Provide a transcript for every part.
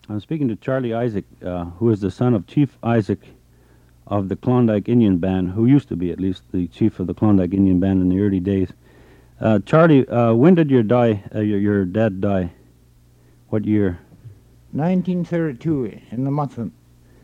I'm speaking to Charlie Isaac, who is the son of Chief Isaac of the Klondike Indian Band, who used to be at least the chief of the Klondike Indian Band in the early days. Charlie, when did your dad die? What year? 1932, in the month of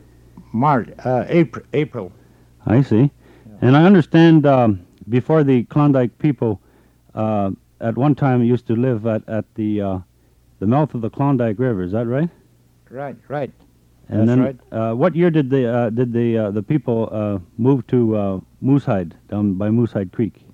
April. I see. And I understand before the Klondike people at one time used to live at the mouth of the Klondike River. Is that right? Right. And That's then, right. what year did the people move to Moosehide, down by Moosehide Creek?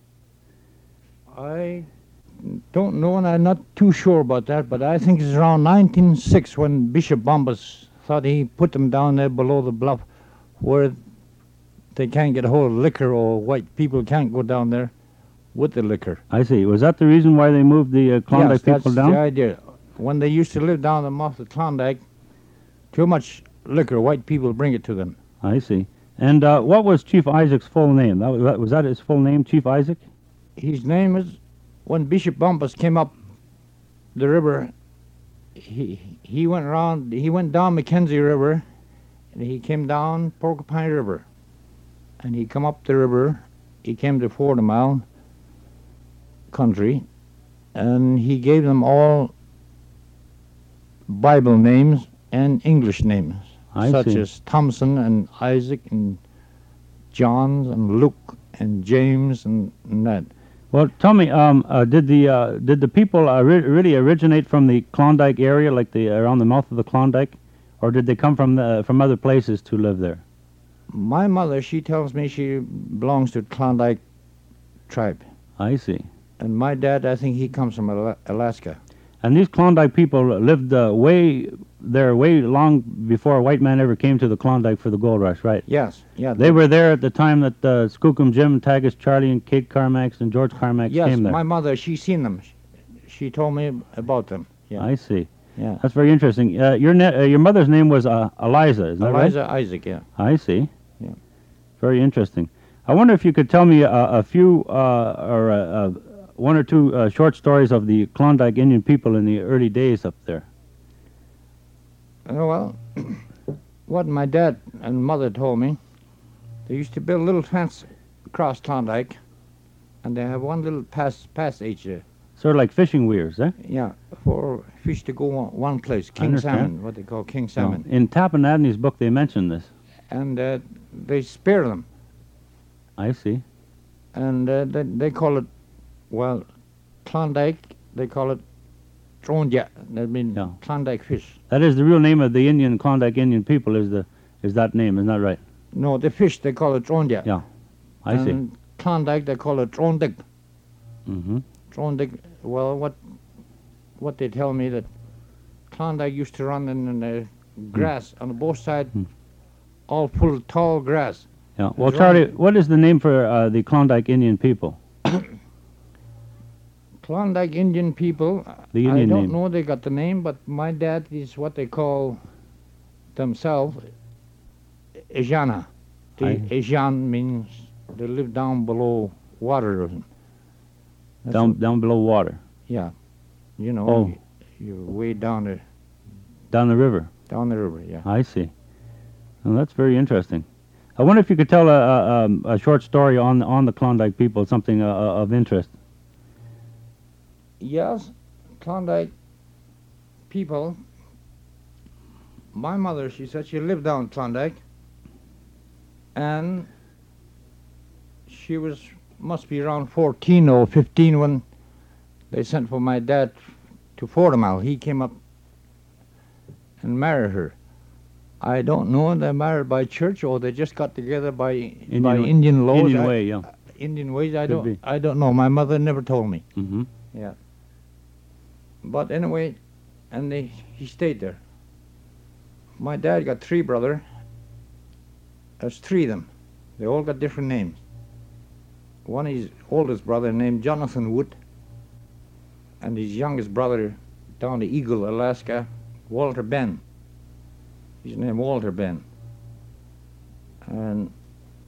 I don't know, and I'm not too sure about that, but I think it's around 1906 when Bishop Bombas thought he put them down there below the bluff where they can't get a hold of liquor, or white people can't go down there with the liquor. I see. Was that the reason why they moved the Klondike Yes, people that's down? the idea. When they used to live down the mouth of Klondike, too much liquor, white people bring it to them. I see. And what was Chief Isaac's full name? Was that his full name, Chief Isaac? His name is, when Bishop Bumpus came up the river, he went around, he went down Mackenzie River, and he came down Porcupine River. And he come up the river, he came to 40 Mile country, and he gave them all Bible names and English names, such as Thompson and Isaac and John and Luke and James and that. Well, tell me, did the people really originate from the Klondike area, like around the mouth of the Klondike, or did they come from other places to live there? My mother, she tells me she belongs to Klondike tribe. I see. And my dad, I think he comes from Alaska. And these Klondike people lived way long before a white man ever came to the Klondike for the gold rush, right? Yes, yeah. They were there at the time that Skookum Jim, Tagus Charlie, and Kate Carmax and George Carmax came there. Yes, my mother, she seen them. She told me about them. Yeah. I see. Yeah. That's very interesting. Your mother's name was Eliza, isn't that right? Eliza Isaac, yeah. I see. Yeah. Very interesting. I wonder if you could tell me a few or one or two short stories of the Klondike Indian people in the early days up there. Well, what my dad and mother told me, they used to build a little fence across Klondike, and they have one little passage there. Sort of like fishing weirs, eh? Yeah, for fish to go one place. King salmon, what they call king salmon. No. In Tapanadney's book, they mentioned this. And they spear them. I see. And they call it, well, Klondike, they call it Tronja. That means Klondike fish. That is the real name of the Klondike Indian people is that name, isn't that right? No, the fish, they call it Tronja. Yeah, I see. And Klondike, they call it Trondig. Mm-hmm. Trondig, well, what they tell me that Klondike used to run in the grass on both sides, all full of tall grass. Yeah. Well, Charlie, what is the name for the Klondike Indian people? Klondike Indian people, the Indian I don't name. know they got the name, but my dad is what they call themselves Ejana. Ejan means they live down below water. Down below water. Yeah. You know, you're way down there. Down the river? Down the river, yeah. I see. Well, that's very interesting. I wonder if you could tell a short story on the Klondike people, something of interest. Yes, Klondike people. My mother, she said she lived down Klondike, and she must be around 14 or 15 when they sent for my dad to 40 Mile. He came up and married her. I don't know if they married by church or they just got together by Indian laws. Indian way, yeah. Indian ways. I don't know. My mother never told me. Mm-hmm. Yeah. But anyway, and he stayed there. My dad got 3 brothers. There's 3 of them. They all got different names. One is oldest brother named Jonathan Wood, and his youngest brother down to Eagle, Alaska, Walter Ben. His name Walter Ben. And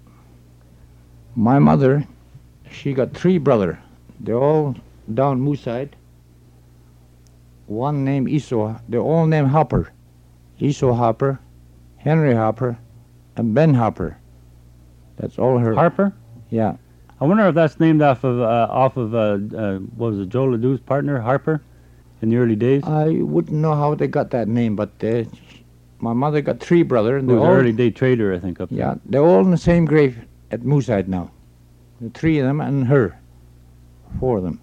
my mother, she got 3 brothers. They're all down Moosehide. One named Esau. They're all named Hopper. Esau Hopper, Henry Hopper, and Ben Hopper. That's all her. Harper? Yeah. I wonder if that's named off of what was it, Joe LeDoux's partner, Harper, in the early days? I wouldn't know how they got that name, but my mother got 3 brothers, and Who they're was an all early day trader, I think, up there. yeah, they're all in the same grave at Moosehide now. The 3 of them and her, 4 of them.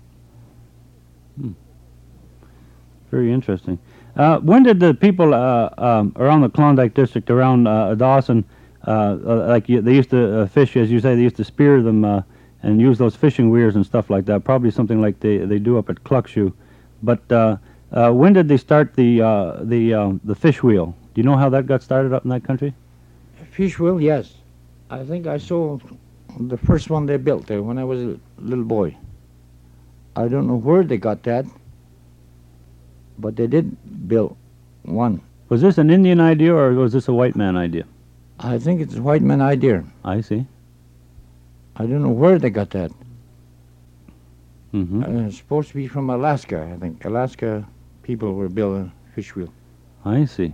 Very interesting. When did the people around the Klondike district, around Dawson, they used to fish, as you say, they used to spear them and use those fishing weirs and stuff like that, probably something like they do up at Cluckshoe. But when did they start the fish wheel? Do you know how that got started up in that country? Fish wheel, yes. I think I saw the first one they built there when I was a little boy. I don't know where they got that, but they did build one. Was this an Indian idea or was this a white man idea? I think it's a white man idea. I see. I don't know where they got that. Mm-hmm. It's supposed to be from Alaska, I think. Alaska people were building fish wheel. I see.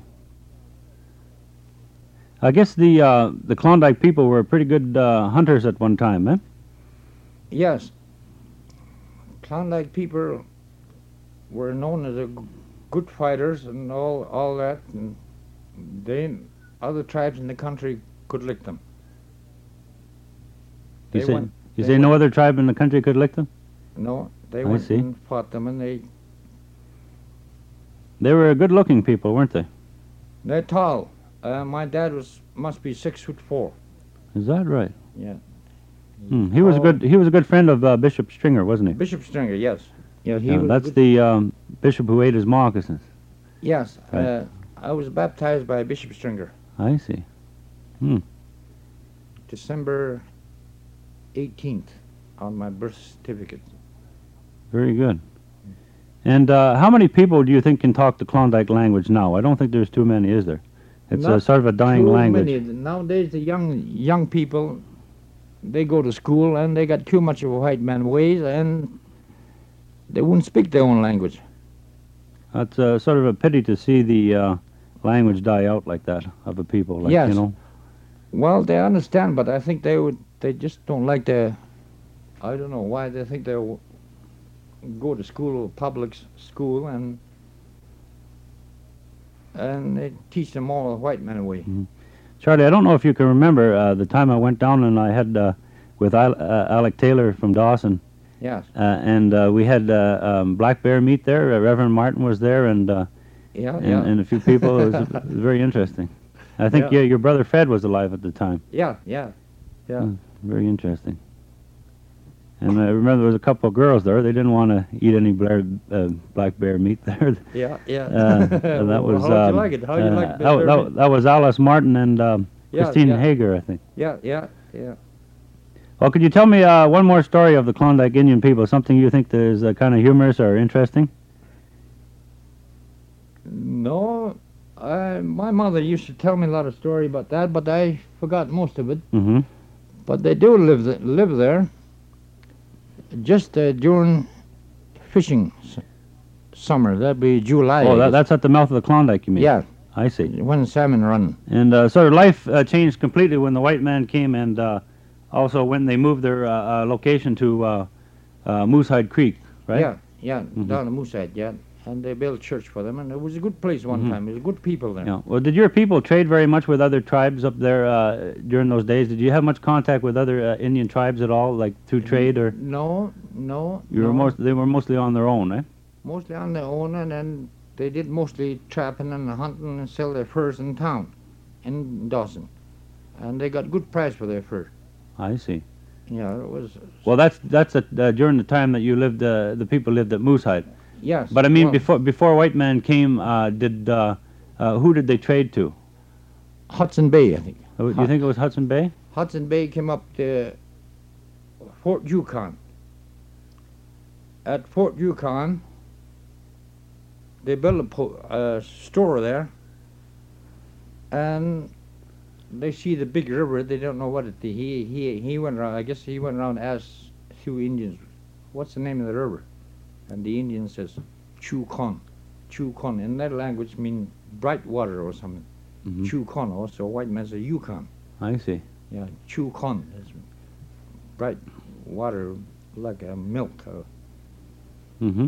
I guess the Klondike people were pretty good hunters at one time, eh? Yes. Klondike people were known as good fighters and all that, and other tribes in the country could lick them. You say no other tribe in the country could lick them? No, they went and fought them, and They were good-looking people, weren't they? they're tall. My dad must be 6'4". Is that right? Yeah. He was a good friend of Bishop Stringer, wasn't he? Bishop Stringer, yes. Yeah, That's the bishop who ate his moccasins. Yes. Right. I was baptized by Bishop Stringer. I see. December 18th on my birth certificate. Very good. And how many people do you think can talk the Klondike language now? I don't think there's too many, is there? It's sort of a dying language. Many. Nowadays, the young people, they go to school and they got too much of a white man ways, and they wouldn't speak their own language. That's sort of a pity to see the language die out like that of a people. Like, Yes. You know. Well, they understand, but I think they just don't like I don't know why they think they'll go to school, public school, and they teach them all the white man way. Mm-hmm. Charlie, I don't know if you can remember the time I went down and I had with Alec Taylor from Dawson. Yes. And we had black bear meat there. Reverend Martin was there, and and a few people. It was very interesting. I think your brother Fred was alive at the time. Yeah. Very interesting. And I remember there was a couple of girls there. They didn't want to eat any black bear meat there. Yeah. That was. How'd you like it? How'd you like bear meat? That was Alice Martin and Christine Hager, I think. Yeah. Well, could you tell me one more story of the Klondike Indian people? Something you think is kind of humorous or interesting? No, my mother used to tell me a lot of story about that, but I forgot most of it. Mm-hmm. But they do live there. Just during fishing summer, that'd be July. Oh, that's at the mouth of the Klondike, you mean? Yeah. I see. When salmon run. And so life changed completely when the white man came, and also when they moved their location to Moosehide Creek, right? Yeah, down the Moosehide, yeah. And they built a church for them, and it was a good place one time. There was good people there. Yeah. Well, did your people trade very much with other tribes up there during those days? Did you have much contact with other Indian tribes at all, like through trade or? No. They were mostly on their own, eh? Mostly on their own, and then they did mostly trapping and hunting and sell their furs in town, in Dawson, and they got good price for their fur. I see. Yeah, it was. Well, that's during the time that you lived. The people lived at Moosehide. Yes. But I mean, before white man came, who did they trade to? Hudson Bay, I think. Do you think it was Hudson Bay? Hudson Bay came up to Fort Yukon. At Fort Yukon, they built a store there, and they see the big river. They don't know what it is. He went around. I guess he went around and asked a few Indians, "What's the name of the river?" And the Indian says, Chukon. Chukon. In that language mean bright water or something. Mhm. Chukon also white man say Yukon. I see. Yeah, Chukon is bright water like milk. Mm-hmm.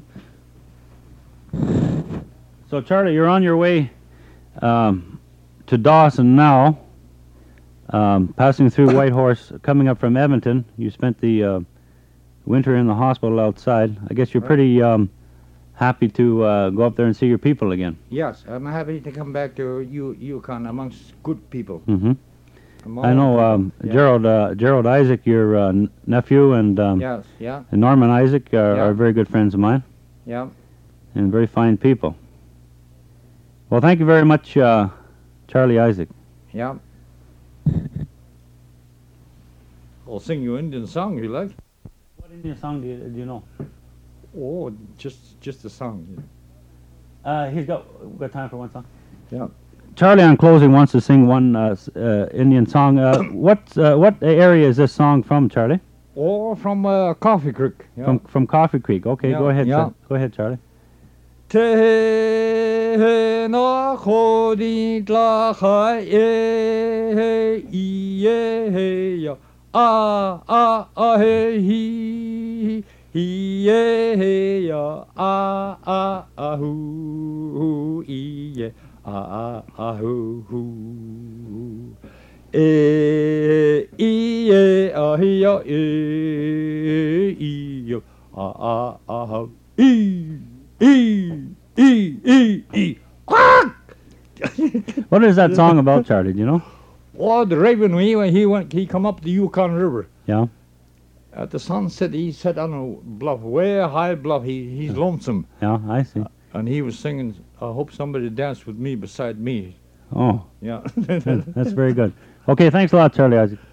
So, Charlie, you're on your way to Dawson now, passing through Whitehorse, coming up from Edmonton. You spent the winter in the hospital outside. I guess you're Right. pretty happy to go up there and see your people again. Yes, I'm happy to come back to Yukon amongst good people. Mm-hmm. Among I know people. Yeah. Gerald Isaac, your nephew, and Yes, yeah, Norman Isaac Yeah. are very good friends of mine yeah. and very fine people. Well, thank you very much, Charlie Isaac. Yeah. I'll sing you Indian song if you like. What Indian song do you know? Oh, just a song. He's got time for one song. Yeah. Charlie, on closing, wants to sing one Indian song. What area is this song from, Charlie? Oh, from Coffee Creek. Yeah. From Coffee Creek. Okay, Yeah, go ahead. yeah. Go ahead, Charlie. Te na khodi tla khai e ya a he hi ya a hu i a hu e a he ya ya a quack. What is that song about, Charlie? Do you know? Oh, the raven when he come up the Yukon River. Yeah. At the sunset, he sat on a bluff, way high bluff. He's lonesome, Yeah, I see. and he was singing. I hope somebody danced with me beside me. Oh, Yeah. that's very good. Okay, thanks a lot, Charlie Isaac.